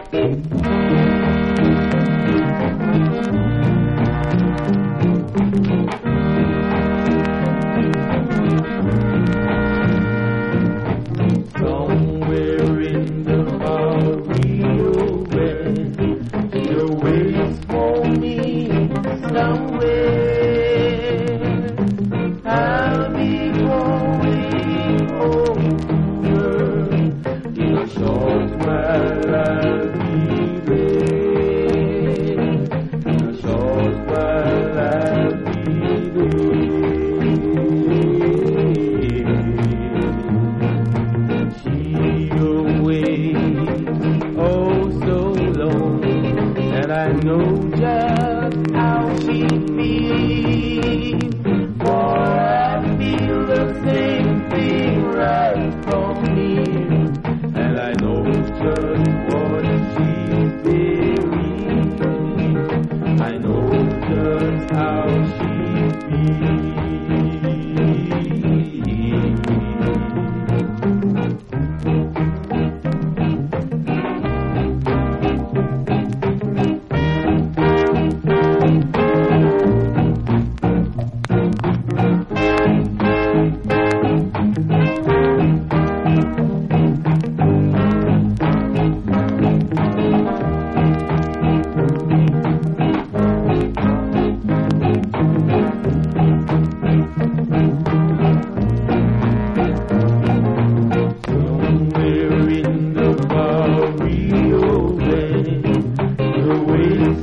Somewhere in the Rio Grande, you're waiting for me somewhere. I'll be going over in a short while. I'll be there. In a short while I'll be there. She away, oh so long, and I know